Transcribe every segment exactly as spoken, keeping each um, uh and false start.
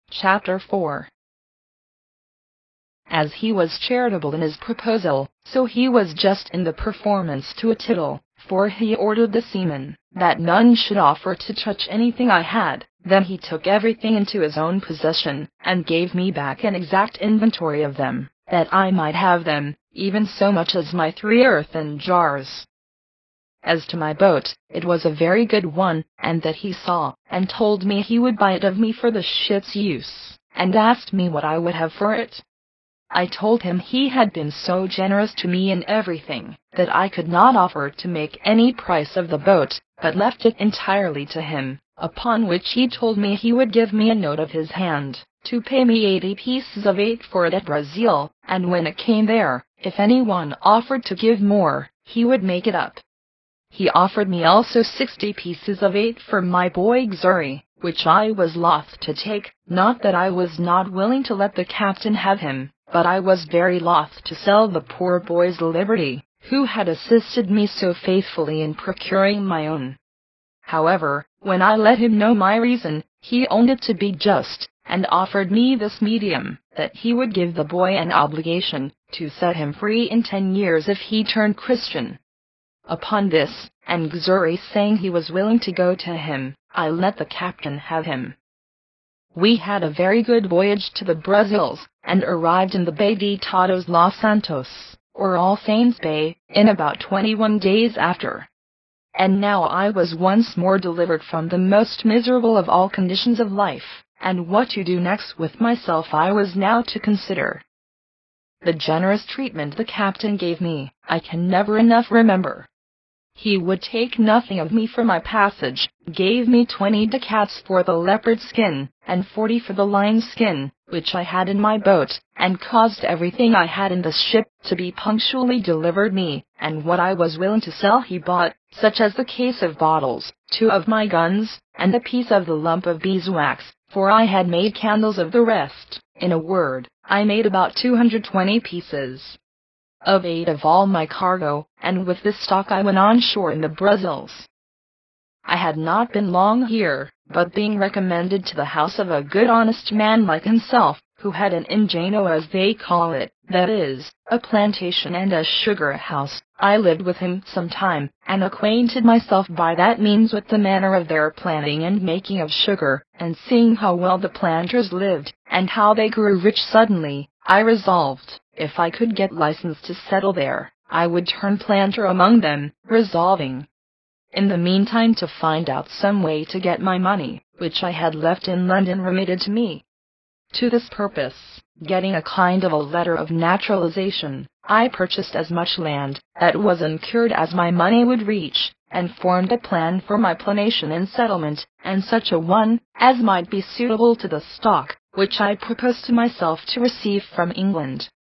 Chapter four. As he was charitable in his proposal, so he was just in the performance to a tittle, for he ordered the seamen, that none should offer to touch anything I had. Then he took everything into his own possession, and gave me back an exact inventory of them, that I might have them, even so much as my three earthen jars. As to my boat, it was a very good one, and that he saw, and told me he would buy it of me for the ship's use, and asked me what I would have for it. I told him he had been so generous to me in everything, that I could not offer to make any price of the boat, but left it entirely to him, upon which he told me he would give me a note of his hand, to pay me eighty pieces of eight for it at Brazil, and when it came there, if any one offered to give more, he would make it up. He offered me also sixty pieces of eight for my boy Xury, which I was loth to take, not that I was not willing to let the captain have him, but I was very loth to sell the poor boy's liberty, who had assisted me so faithfully in procuring my own. However, when I let him know my reason, he owned it to be just, and offered me this medium, that he would give the boy an obligation to set him free in ten years if he turned Christian. Upon this, and Xury saying he was willing to go to him, I let the captain have him. We had a very good voyage to the Brazils, and arrived in the Bay de Todos los Santos, or All Saints Bay, in about twenty-one days after. And now I was once more delivered from the most miserable of all conditions of life, and what to do next with myself I was now to consider. The generous treatment the captain gave me, I can never enough remember. He would take nothing of me for my passage, gave me twenty ducats for the leopard skin, and forty for the lion skin, which I had in my boat, and caused everything I had in the ship to be punctually delivered me, and what I was willing to sell he bought, such as the case of bottles, two of my guns, and a piece of the lump of beeswax, for I had made candles of the rest. In a word, I made about two hundred twenty pieces of eight of all my cargo, and with this stock I went on shore in the Brazils. I had not been long here, but being recommended to the house of a good honest man like himself, who had an ingeno as they call it, that is, a plantation and a sugar house, I lived with him some time, and acquainted myself by that means with the manner of their planting and making of sugar, and seeing how well the planters lived, and how they grew rich suddenly, I resolved, if I could get license to settle there, I would turn planter among them, resolving, in the meantime, to find out some way to get my money, which I had left in London, remitted to me. To this purpose, getting a kind of a letter of naturalization, I purchased as much land that was uncured as my money would reach, and formed a plan for my plantation and settlement, and such a one as might be suitable to the stock, which I proposed to myself to receive from England.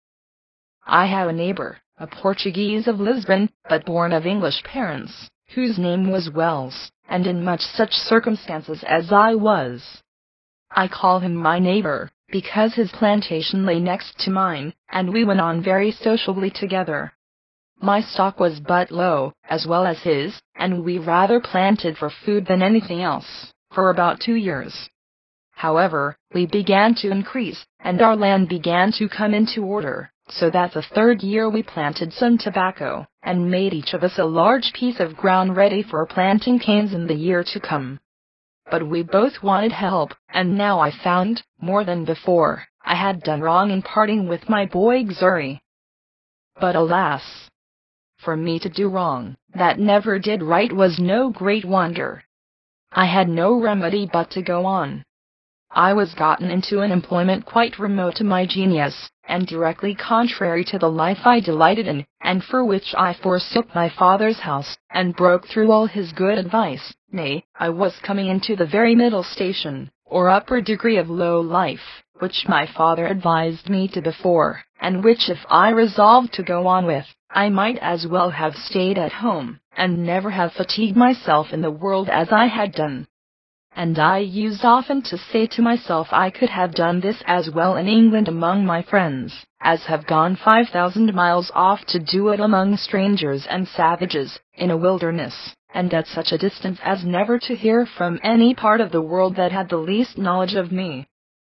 I have a neighbor, a Portuguese of Lisbon, but born of English parents, whose name was Wells, and in much such circumstances as I was. I call him my neighbor, because his plantation lay next to mine, and we went on very sociably together. My stock was but low, as well as his, and we rather planted for food than anything else, for about two years. However, we began to increase, and our land began to come into order, so that the third year we planted some tobacco, and made each of us a large piece of ground ready for planting canes in the year to come. But we both wanted help, and now I found, more than before, I had done wrong in parting with my boy Xury. But alas! For me to do wrong, that never did right, was no great wonder. I had no remedy but to go on. I was gotten into an employment quite remote to my genius, and directly contrary to the life I delighted in, and for which I forsook my father's house, and broke through all his good advice. Nay, I was coming into the very middle station, or upper degree of low life, which my father advised me to before, and which if I resolved to go on with, I might as well have stayed at home, and never have fatigued myself in the world as I had done. And I used often to say to myself I could have done this as well in England among my friends, as have gone five thousand miles off to do it among strangers and savages, in a wilderness, and at such a distance as never to hear from any part of the world that had the least knowledge of me.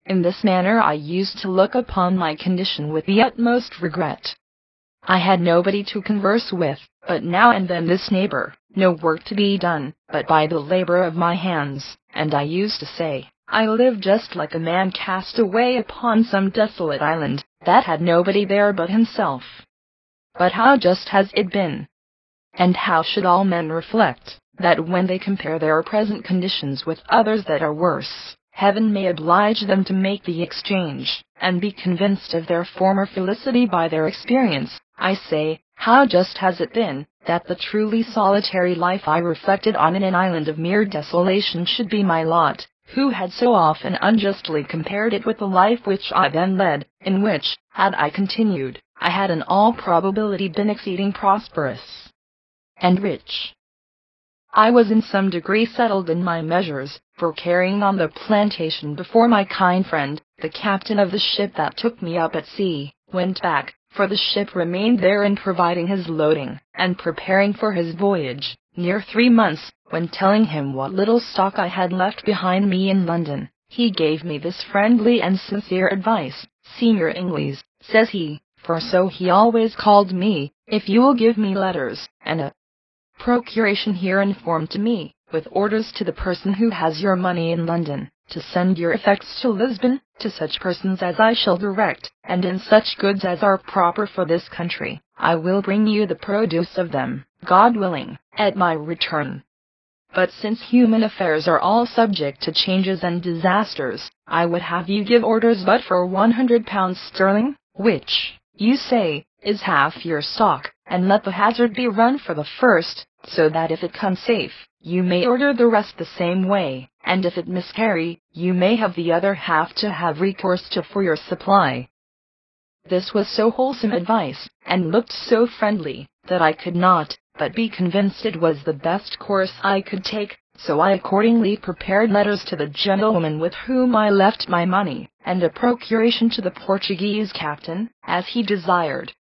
In this manner I used to look upon my condition with the utmost regret. I had nobody to converse with, but now and then this neighbor, no work to be done, but by the labor of my hands, and I used to say, I live just like a man cast away upon some desolate island, that had nobody there but himself. But how just has it been? And how should all men reflect, that when they compare their present conditions with others that are worse, Heaven may oblige them to make the exchange, and be convinced of their former felicity by their experience. I say, how just has it been, that the truly solitary life I reflected on in an island of mere desolation should be my lot, who had so often unjustly compared it with the life which I then led, in which, had I continued, I had in all probability been exceeding prosperous and rich. I was in some degree settled in my measures, for carrying on the plantation before my kind friend, the captain of the ship that took me up at sea, went back, for the ship remained there in providing his loading, and preparing for his voyage, near three months, when telling him what little stock I had left behind me in London, he gave me this friendly and sincere advice. Senior Ingles, says he, for so he always called me, if you will give me letters, and a procuration here informed to me, with orders to the person who has your money in London, to send your effects to Lisbon, to such persons as I shall direct, and in such goods as are proper for this country, I will bring you the produce of them, God willing, at my return. But since human affairs are all subject to changes and disasters, I would have you give orders but for one hundred pounds sterling, which, you say, is half your stock, and let the hazard be run for the first, so that if it come safe, you may order the rest the same way, and if it miscarry, you may have the other half to have recourse to for your supply. This was so wholesome advice, and looked so friendly, that I could not but be convinced it was the best course I could take, so I accordingly prepared letters to the gentlewoman with whom I left my money, and a procuration to the Portuguese captain, as he desired.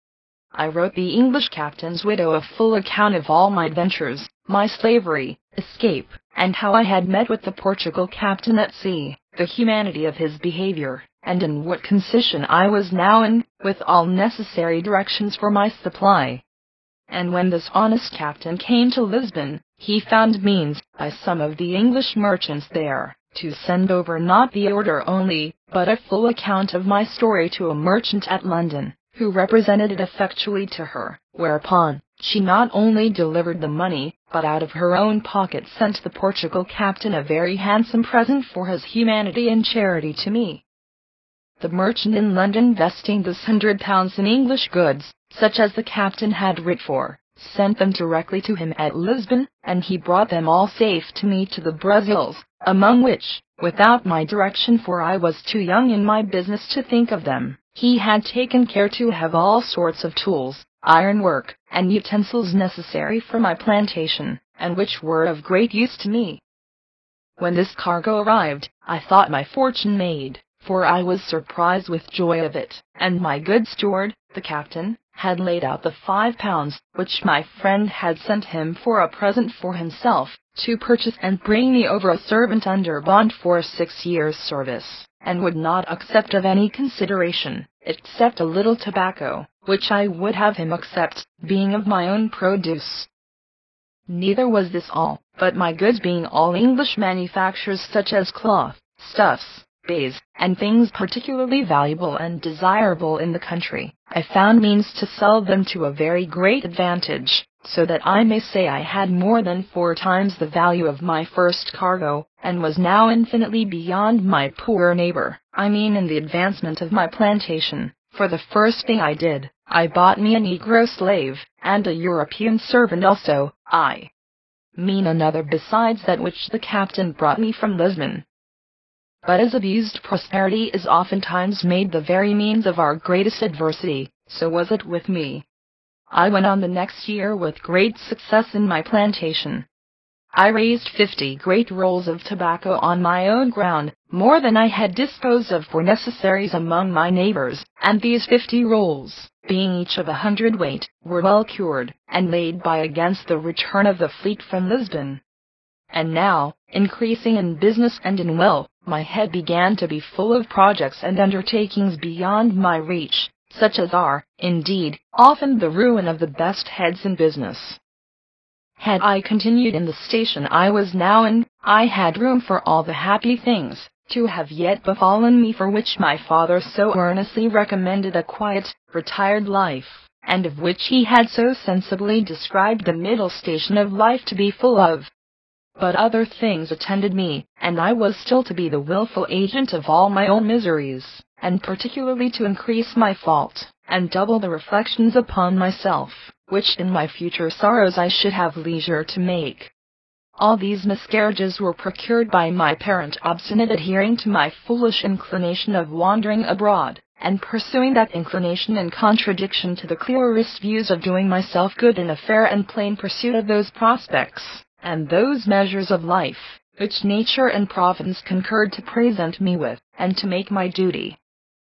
I wrote the English captain's widow a full account of all my adventures, my slavery, escape, and how I had met with the Portugal captain at sea, the humanity of his behavior, and in what condition I was now in, with all necessary directions for my supply. And when this honest captain came to Lisbon, he found means, by some of the English merchants there, to send over not the order only, but a full account of my story to a merchant at London, who represented it effectually to her, whereupon she not only delivered the money, but out of her own pocket sent the Portugal captain a very handsome present for his humanity and charity to me. The merchant in London, investing this hundred pounds in English goods, such as the captain had writ for, sent them directly to him at Lisbon, and he brought them all safe to me to the Brazils, among which, without my direction, for I was too young in my business to think of them, he had taken care to have all sorts of tools, ironwork, and utensils necessary for my plantation, and which were of great use to me. When this cargo arrived, I thought my fortune made, for I was surprised with joy of it, and my good steward, the captain, had laid out the five pounds, which my friend had sent him for a present for himself, to purchase and bring me over a servant under bond for six years' service, and would not accept of any consideration, except a little tobacco, which I would have him accept, being of my own produce. Neither was this all, but my goods being all English manufactures, such as cloth, stuffs, baize, and things particularly valuable and desirable in the country, I found means to sell them to a very great advantage, so that I may say I had more than four times the value of my first cargo, and was now infinitely beyond my poor neighbor, I mean in the advancement of my plantation, for the first thing I did, I bought me a Negro slave, and a European servant also, I mean another besides that which the captain brought me from Lisbon. But as abused prosperity is oftentimes made the very means of our greatest adversity, so was it with me. I went on the next year with great success in my plantation. I raised fifty great rolls of tobacco on my own ground, more than I had disposed of for necessaries among my neighbors, and these fifty rolls, being each of a hundred weight, were well cured, and laid by against the return of the fleet from Lisbon. And now, increasing in business and in wealth, my head began to be full of projects and undertakings beyond my reach, such as are, indeed, often the ruin of the best heads in business. Had I continued in the station I was now in, I had room for all the happy things to have yet befallen me for which my father so earnestly recommended a quiet, retired life, and of which he had so sensibly described the middle station of life to be full of. But other things attended me, and I was still to be the wilful agent of all my own miseries, and particularly to increase my fault, and double the reflections upon myself, which in my future sorrows I should have leisure to make. All these miscarriages were procured by my parent obstinate adhering to my foolish inclination of wandering abroad, and pursuing that inclination in contradiction to the clearest views of doing myself good in a fair and plain pursuit of those prospects, and those measures of life, which nature and providence concurred to present me with, and to make my duty.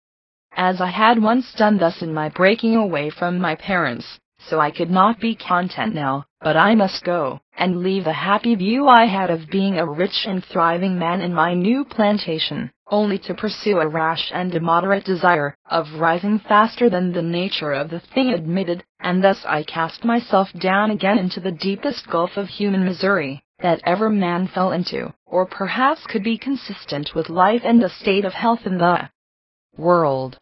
As I had once done thus in my breaking away from my parents, so I could not be content now, but I must go, and leave the happy view I had of being a rich and thriving man in my new plantation, only to pursue a rash and immoderate desire of rising faster than the nature of the thing admitted, and thus I cast myself down again into the deepest gulf of human misery that ever man fell into, or perhaps could be consistent with life and a state of health in the world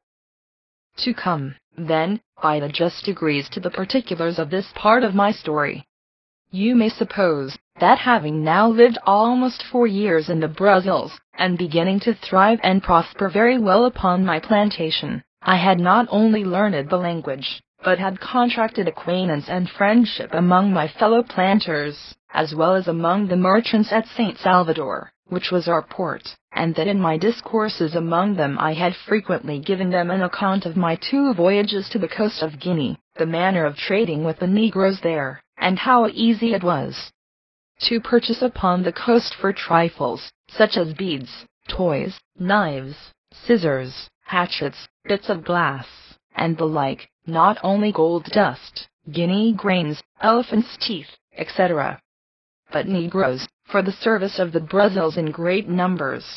to come. Then, by the just degrees to the particulars of this part of my story. You may suppose, that having now lived almost four years in the Brazils, and beginning to thrive and prosper very well upon my plantation, I had not only learned the language, but had contracted acquaintance and friendship among my fellow planters, as well as among the merchants at Saint Salvador, which was our port, and that in my discourses among them I had frequently given them an account of my two voyages to the coast of Guinea, the manner of trading with the negroes there, and how easy it was to purchase upon the coast for trifles, such as beads, toys, knives, scissors, hatchets, bits of glass, and the like, not only gold dust, guinea grains, elephants' teeth, et cetera, but negroes, for the service of the Brazils in great numbers.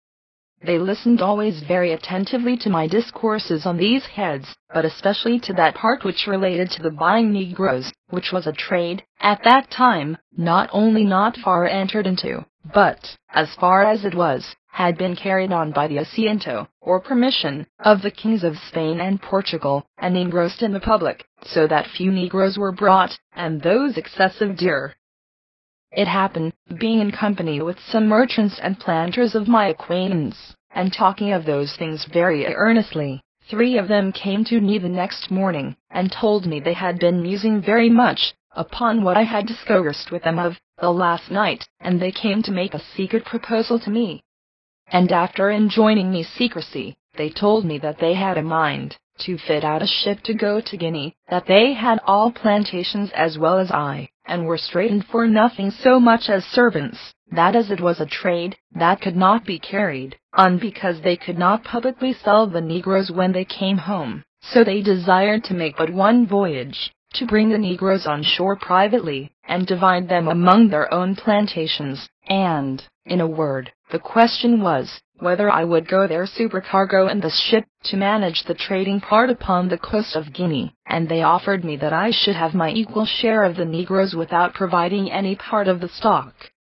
They listened always very attentively to my discourses on these heads, but especially to that part which related to the buying negroes, which was a trade, at that time, not only not far entered into, but, as far as it was, had been carried on by the asiento, or permission, of the kings of Spain and Portugal, and engrossed in the public, so that few negroes were brought, and those excessive dear. It happened, being in company with some merchants and planters of my acquaintance, and talking of those things very earnestly, three of them came to me the next morning, and told me they had been musing very much upon what I had discoursed with them of the last night, and they came to make a secret proposal to me. And after enjoining me secrecy, they told me that they had a mind to fit out a ship to go to Guinea, that they had all plantations as well as I, and were straitened for nothing so much as servants, that as it was a trade that could not be carried on because they could not publicly sell the negroes when they came home, so they desired to make but one voyage, to bring the negroes on shore privately, and divide them among their own plantations, and, in a word, the question was, whether I would go there supercargo in the ship, to manage the trading part upon the coast of Guinea, and they offered me that I should have my equal share of the negroes without providing any part of the stock.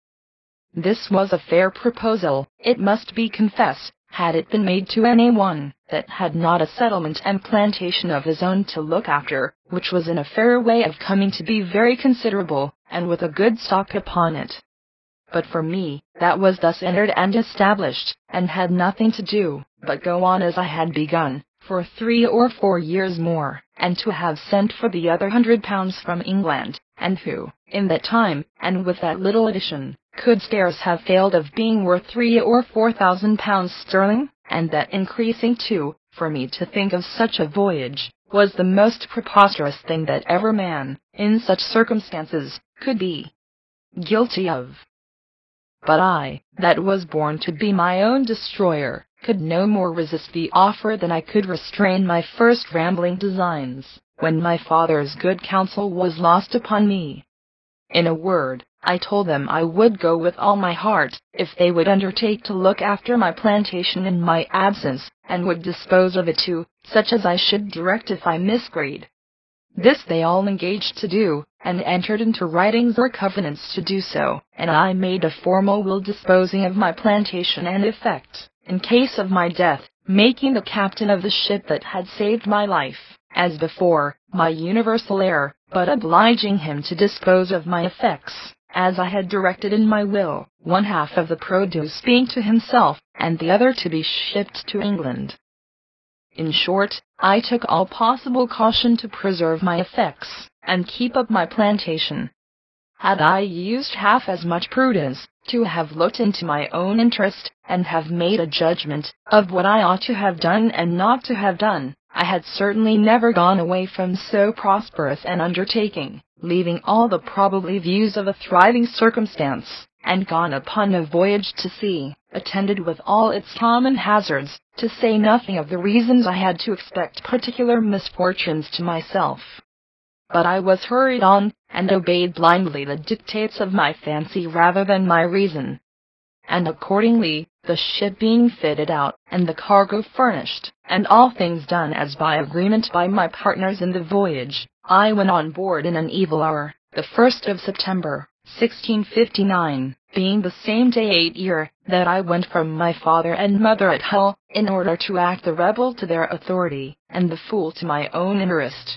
This was a fair proposal, it must be confessed, had it been made to any one that had not a settlement and plantation of his own to look after, which was in a fair way of coming to be very considerable, and with a good stock upon it. But for me, that was thus entered and established, and had nothing to do but go on as I had begun, for three or four years more, and to have sent for the other hundred pounds from England, and who, in that time, and with that little addition, could scarce have failed of being worth three or four thousand pounds sterling, and that increasing too, for me to think of such a voyage, was the most preposterous thing that ever man, in such circumstances, could be guilty of. But I, that was born to be my own destroyer, could no more resist the offer than I could restrain my first rambling designs, when my father's good counsel was lost upon me. In a word, I told them I would go with all my heart, if they would undertake to look after my plantation in my absence, and would dispose of it to such as I should direct if I miscarried. This they all engaged to do, and entered into writings or covenants to do so, and I made a formal will disposing of my plantation and effect, in case of my death, making the captain of the ship that had saved my life, as before, my universal heir, but obliging him to dispose of my effects, as I had directed in my will, one half of the produce being to himself, and the other to be shipped to England. In short, I took all possible caution to preserve my effects, and keep up my plantation. Had I used half as much prudence, to have looked into my own interest, and have made a judgment of what I ought to have done and not to have done, I had certainly never gone away from so prosperous an undertaking, leaving all the probably views of a thriving circumstance, and gone upon a voyage to sea, attended with all its common hazards, to say nothing of the reasons I had to expect particular misfortunes to myself. But I was hurried on, and obeyed blindly the dictates of my fancy rather than my reason. And accordingly, the ship being fitted out, and the cargo furnished, and all things done as by agreement by my partners in the voyage, I went on board in an evil hour, the first of September, sixteen fifty-nine, being the same day eight year, that I went from my father and mother at Hull, in order to act the rebel to their authority, and the fool to my own interest.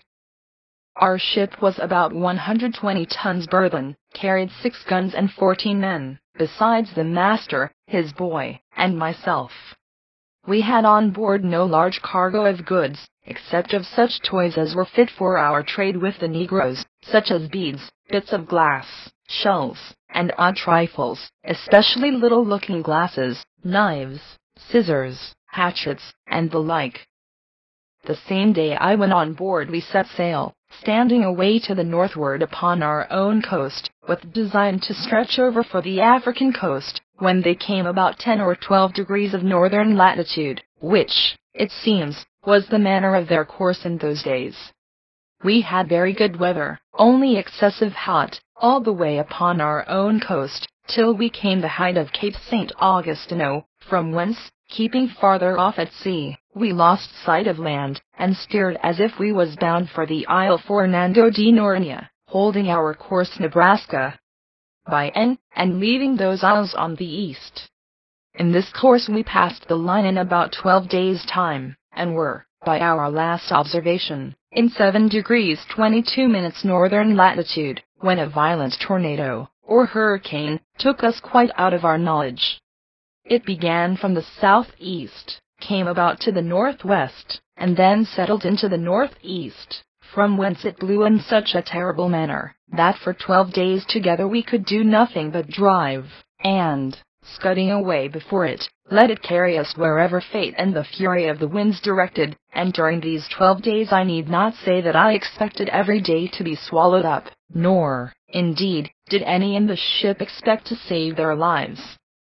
Our ship was about one hundred twenty tons burthen, carried six guns and fourteen men, besides the master, his boy, and myself. We had on board no large cargo of goods, except of such toys as were fit for our trade with the negroes, such as beads, bits of glass, shells, and odd trifles, especially little looking-glasses, knives, scissors, hatchets, and the like. The same day I went on board we set sail, standing away to the northward upon our own coast, with design to stretch over for the African coast, when they came about ten or twelve degrees of northern latitude, which, it seems, was the manner of their course in those days. We had very good weather, only excessive hot, all the way upon our own coast, till we came the height of Cape Saint Augustino, from whence, keeping farther off at sea, we lost sight of land, and steered as if we was bound for the Isle Fernando de Noronha, holding our course Nebraska by N, and leaving those isles on the east. In this course we passed the line in about twelve days' time, and were, by our last observation, in seven degrees twenty-two minutes northern latitude, when a violent tornado, or hurricane, took us quite out of our knowledge. It began from the southeast, came about to the northwest, and then settled into the northeast, from whence it blew in such a terrible manner, that for twelve days together we could do nothing but drive, and, scudding away before it, let it carry us wherever fate and the fury of the winds directed, and during these twelve days I need not say that I expected every day to be swallowed up, nor, indeed, did any in the ship expect to save their lives.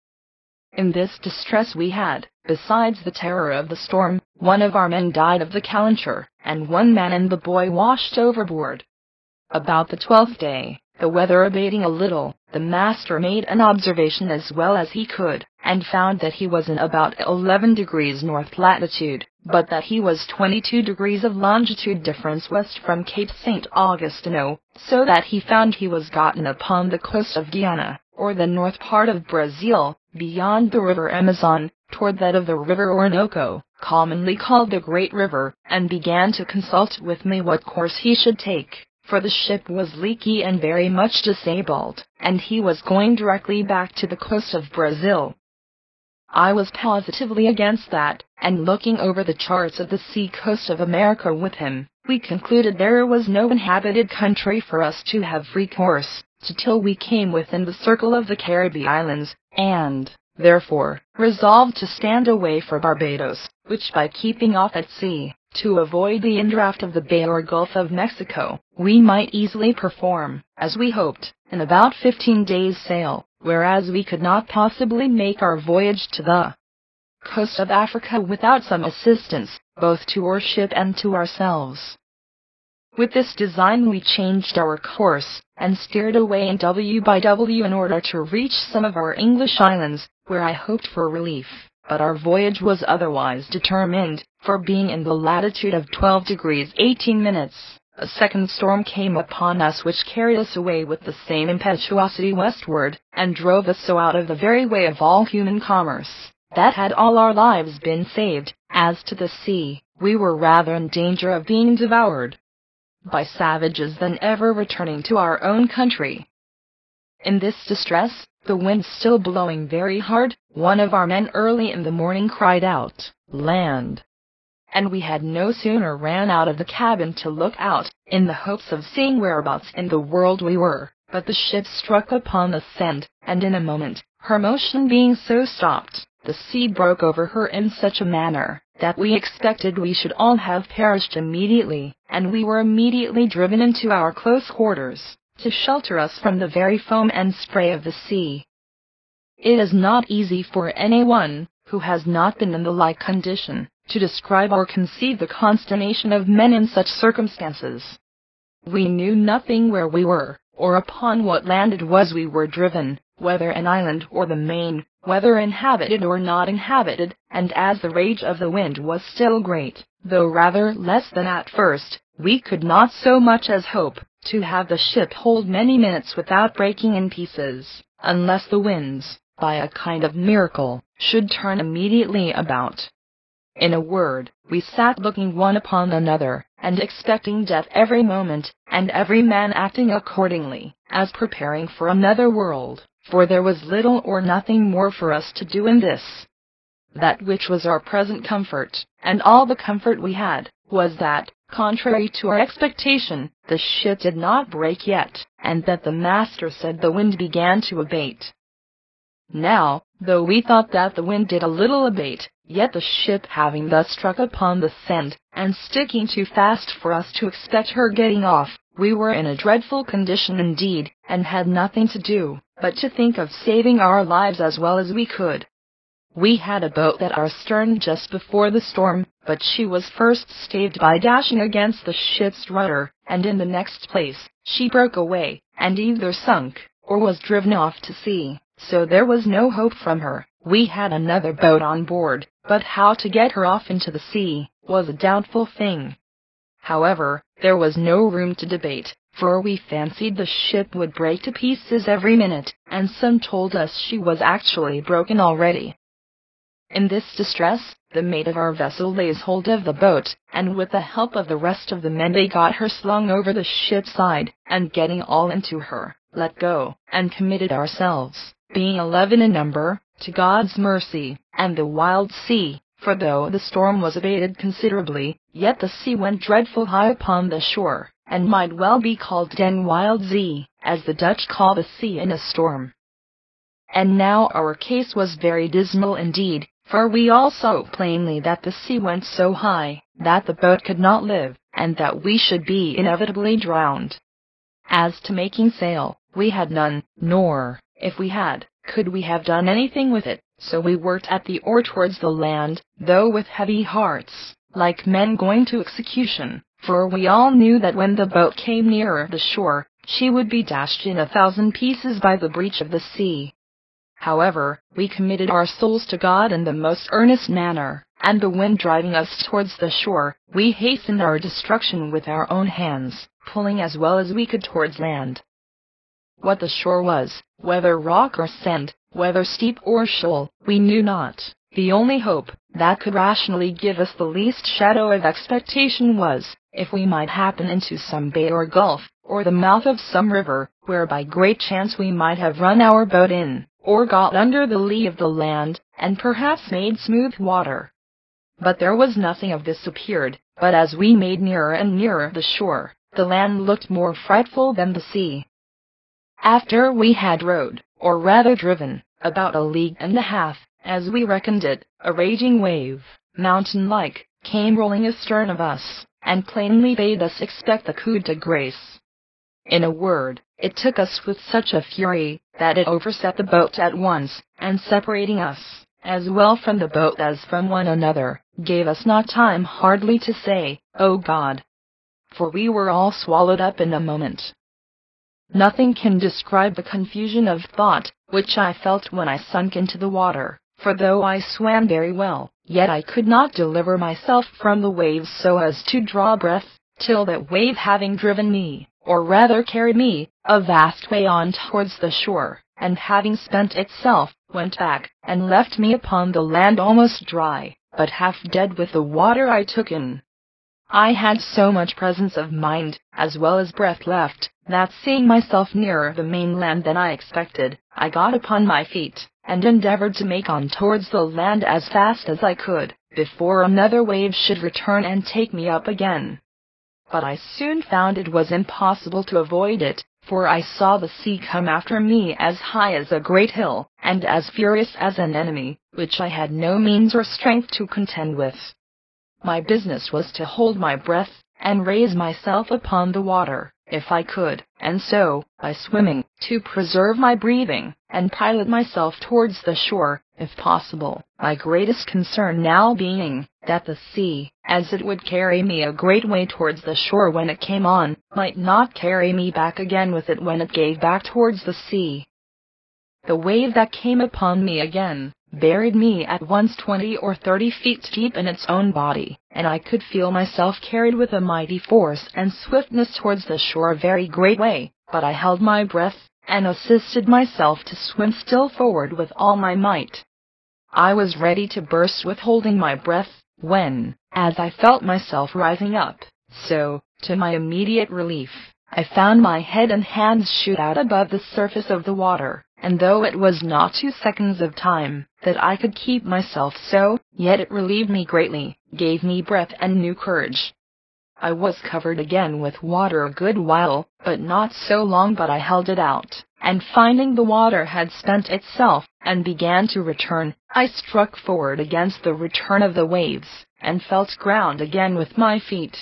In this distress we had, besides the terror of the storm, one of our men died of the calenture, and one man and the boy washed overboard. About the twelfth day, the weather abating a little, the master made an observation as well as he could, and found that he was in about eleven degrees north latitude, but that he was twenty-two degrees of longitude difference west from Cape Saint Augustino, so that he found he was gotten upon the coast of Guiana, or the north part of Brazil, beyond the river Amazon, toward that of the river Orinoco, commonly called the Great River, and began to consult with me what course he should take, for the ship was leaky and very much disabled, and he was going directly back to the coast of Brazil. I was positively against that, and looking over the charts of the sea coast of America with him, we concluded there was no inhabited country for us to have free course to till we came within the circle of the Caribbean Islands, and, therefore, resolved to stand away for Barbados, which by keeping off at sea, to avoid the indraft of the Bay or Gulf of Mexico, we might easily perform, as we hoped, in about fifteen days' sail, whereas we could not possibly make our voyage to the coast of Africa without some assistance, both to our ship and to ourselves. With this design we changed our course, and steered away in W by W in order to reach some of our English islands, where I hoped for relief. But our voyage was otherwise determined, for being in the latitude of twelve degrees eighteen minutes, a second storm came upon us which carried us away with the same impetuosity westward, and drove us so out of the very way of all human commerce, that had all our lives been saved, as to the sea, we were rather in danger of being devoured by savages than ever returning to our own country. In this distress, the wind still blowing very hard, one of our men early in the morning cried out, "Land!" And we had no sooner ran out of the cabin to look out, in the hopes of seeing whereabouts in the world we were, but the ship struck upon the sand, and in a moment, her motion being so stopped, the sea broke over her in such a manner, that we expected we should all have perished immediately, and we were immediately driven into our close quarters, to shelter us from the very foam and spray of the sea. It is not easy for anyone, who has not been in the like condition, to describe or conceive the consternation of men in such circumstances. We knew nothing where we were, or upon what land it was we were driven, whether an island or the main, whether inhabited or not inhabited, and as the rage of the wind was still great, though rather less than at first, we could not so much as hope to have the ship hold many minutes without breaking in pieces, unless the winds, by a kind of miracle, should turn immediately about. In a word, we sat looking one upon another, and expecting death every moment, and every man acting accordingly, as preparing for another world, for there was little or nothing more for us to do in this. That which was our present comfort, and all the comfort we had, was that, contrary to our expectation, the ship did not break yet, and that the master said the wind began to abate. Now, though we thought that the wind did a little abate, yet the ship having thus struck upon the sand, and sticking too fast for us to expect her getting off, we were in a dreadful condition indeed, and had nothing to do, but to think of saving our lives as well as we could. We had a boat at our stern just before the storm, but she was first staved by dashing against the ship's rudder, and in the next place, she broke away, and either sunk, or was driven off to sea, so there was no hope from her. We had another boat on board, but how to get her off into the sea, was a doubtful thing. However, there was no room to debate, for we fancied the ship would break to pieces every minute, and some told us she was actually broken already. In this distress, the mate of our vessel lays hold of the boat, and with the help of the rest of the men they got her slung over the ship's side, and getting all into her, let go, and committed ourselves, being eleven in number, to God's mercy, and the wild sea, for though the storm was abated considerably, yet the sea went dreadful high upon the shore, and might well be called den wild zee, as the Dutch call the sea in a storm. And now our case was very dismal indeed, for we all saw plainly that the sea went so high, that the boat could not live, and that we should be inevitably drowned. As to making sail, we had none, nor, if we had, could we have done anything with it, so we worked at the oar towards the land, though with heavy hearts, like men going to execution, for we all knew that when the boat came nearer the shore, she would be dashed in a thousand pieces by the breach of the sea. However, we committed our souls to God in the most earnest manner, and the wind driving us towards the shore, we hastened our destruction with our own hands, pulling as well as we could towards land. What the shore was, whether rock or sand, whether steep or shoal, we knew not. The only hope that could rationally give us the least shadow of expectation was, if we might happen into some bay or gulf, or the mouth of some river, where by great chance we might have run our boat in, or got under the lee of the land, and perhaps made smooth water. But there was nothing of this appeared, but as we made nearer and nearer the shore, the land looked more frightful than the sea. After we had rowed, or rather driven, about a league and a half, as we reckoned it, a raging wave, mountain-like, came rolling astern of us, and plainly bade us expect the coup de grace. In a word, it took us with such a fury, that it overset the boat at once, and separating us, as well from the boat as from one another, gave us not time hardly to say, "O God!" for we were all swallowed up in a moment. Nothing can describe the confusion of thought which I felt when I sunk into the water, for though I swam very well, yet I could not deliver myself from the waves so as to draw breath, till that wave having driven me, or rather carried me, a vast way on towards the shore, and having spent itself, went back, and left me upon the land almost dry, but half dead with the water I took in. I had so much presence of mind, as well as breath left, that seeing myself nearer the mainland than I expected, I got upon my feet, and endeavored to make on towards the land as fast as I could, before another wave should return and take me up again. But I soon found it was impossible to avoid it, for I saw the sea come after me as high as a great hill, and as furious as an enemy, which I had no means or strength to contend with. My business was to hold my breath, and raise myself upon the water, if I could, and so, by swimming, to preserve my breathing, and pilot myself towards the shore, if possible, my greatest concern now being, that the sea, as it would carry me a great way towards the shore when it came on, might not carry me back again with it when it gave back towards the sea. The wave that came upon me again, buried me at once twenty or thirty feet deep in its own body, and I could feel myself carried with a mighty force and swiftness towards the shore a very great way, but I held my breath, and assisted myself to swim still forward with all my might. I was ready to burst with holding my breath, when, as I felt myself rising up, so, to my immediate relief, I found my head and hands shoot out above the surface of the water, and though it was not two seconds of time that I could keep myself so, yet it relieved me greatly, gave me breath and new courage. I was covered again with water a good while, but not so long but I held it out, and finding the water had spent itself, and began to return, I struck forward against the return of the waves, and felt ground again with my feet.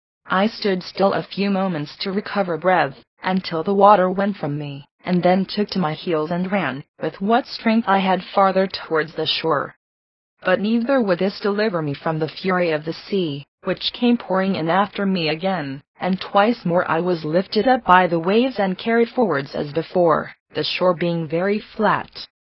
I stood still a few moments to recover breath, until the water went from me, and then took to my heels and ran, with what strength I had farther towards the shore. But neither would this deliver me from the fury of the sea, which came pouring in after me again, and twice more I was lifted up by the waves and carried forwards as before, the shore being very flat.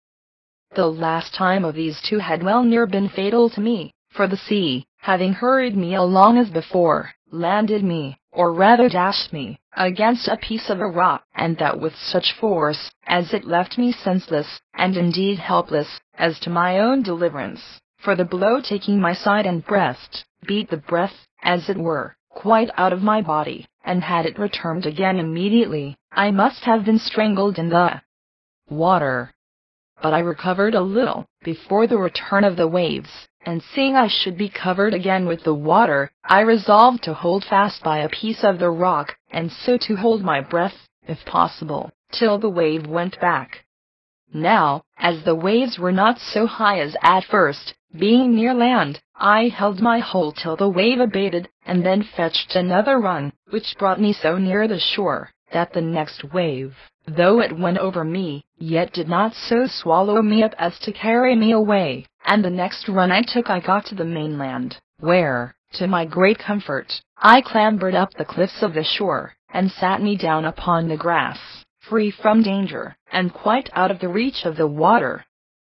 The last time of these two had well near been fatal to me, for the sea, having hurried me along as before, landed me, or rather dashed me, against a piece of a rock, and that with such force, as it left me senseless, and indeed helpless, as to my own deliverance, for the blow taking my side and breast, beat the breath, as it were, quite out of my body, and had it returned again immediately, I must have been strangled in the water. But I recovered a little, before the return of the waves, and seeing I should be covered again with the water, I resolved to hold fast by a piece of the rock, and so to hold my breath, if possible, till the wave went back. Now, as the waves were not so high as at first, being near land, I held my hold till the wave abated, and then fetched another run, which brought me so near the shore, that the next wave, though it went over me, yet did not so swallow me up as to carry me away, and the next run I took I got to the mainland, where, to my great comfort, I clambered up the cliffs of the shore, and sat me down upon the grass, free from danger, and quite out of the reach of the water.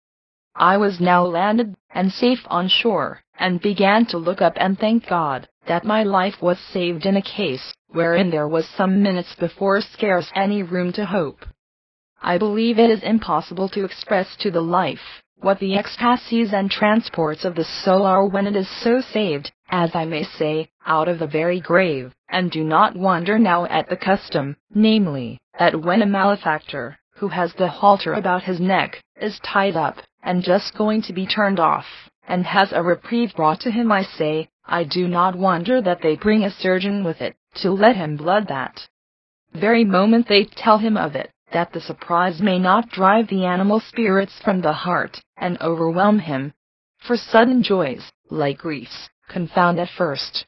I was now landed, and safe on shore, and began to look up and thank God, that my life was saved in a case, wherein there was some minutes before scarce any room to hope. I believe it is impossible to express to the life, what the ecstasies and transports of the soul are when it is so saved, as I may say, out of the very grave, and do not wonder now at the custom, namely, that when a malefactor, who has the halter about his neck, is tied up, and just going to be turned off, and has a reprieve brought to him, I say, I do not wonder that they bring a surgeon with it, to let him blood that very moment they tell him of it, that the surprise may not drive the animal spirits from the heart, and overwhelm him. For sudden joys, like griefs, confound at first.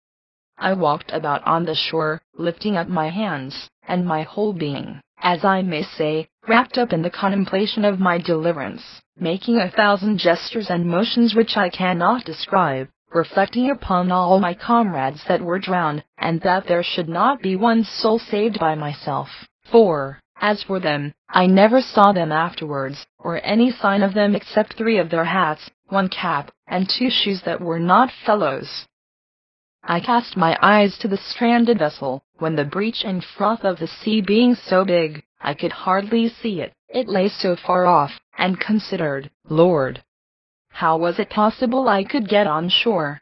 I walked about on the shore, lifting up my hands, and my whole being, as I may say, wrapped up in the contemplation of my deliverance, making a thousand gestures and motions which I cannot describe, reflecting upon all my comrades that were drowned, and that there should not be one soul saved by myself, for, as for them, I never saw them afterwards, or any sign of them except three of their hats, one cap, and two shoes that were not fellows. I cast my eyes to the stranded vessel, when the breach and froth of the sea being so big, I could hardly see it, it lay so far off, and considered, Lord, how was it possible I could get on shore?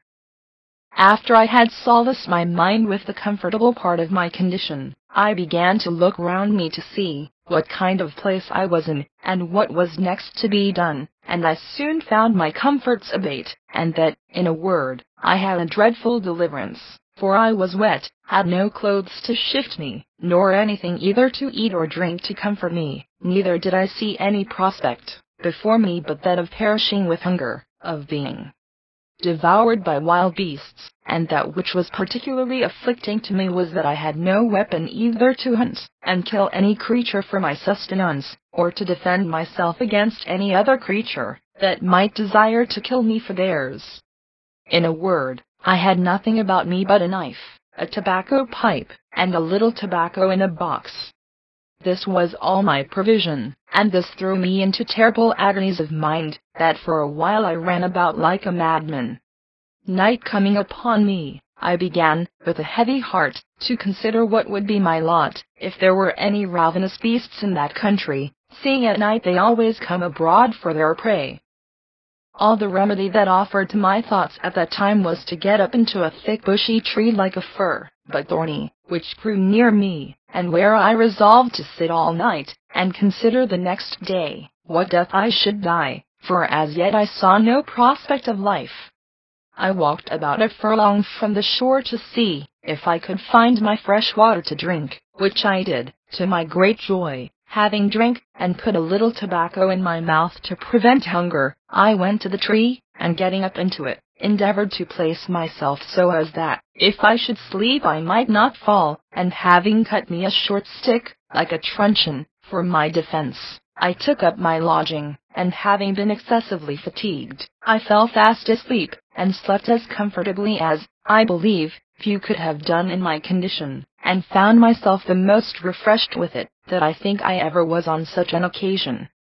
After I had solaced my mind with the comfortable part of my condition, I began to look round me to see what kind of place I was in, and what was next to be done, and I soon found my comforts abate, and that, in a word, I had a dreadful deliverance, for I was wet, had no clothes to shift me, nor anything either to eat or drink to comfort me, neither did I see any prospect before me but that of perishing with hunger, of being devoured by wild beasts, and that which was particularly afflicting to me was that I had no weapon either to hunt and kill any creature for my sustenance, or to defend myself against any other creature that might desire to kill me for theirs. In a word, I had nothing about me but a knife, a tobacco pipe, and a little tobacco in a box. This was all my provision, and this threw me into terrible agonies of mind, that for a while I ran about like a madman. Night coming upon me, I began, with a heavy heart, to consider what would be my lot, if there were any ravenous beasts in that country, seeing at night they always come abroad for their prey. All the remedy that offered to my thoughts at that time was to get up into a thick bushy tree like a fir, but thorny, which grew near me, and where I resolved to sit all night, and consider the next day, what death I should die, for as yet I saw no prospect of life. I walked about a furlong from the shore to see if I could find my fresh water to drink, which I did, to my great joy. Having drank, and put a little tobacco in my mouth to prevent hunger, I went to the tree, and getting up into it, endeavored to place myself so as that, if I should sleep I might not fall, and having cut me a short stick, like a truncheon, for my defense, I took up my lodging, and having been excessively fatigued, I fell fast asleep, and slept as comfortably as, I believe, few could have done in my condition, and found myself the most refreshed with it, that I think I ever was on such an occasion.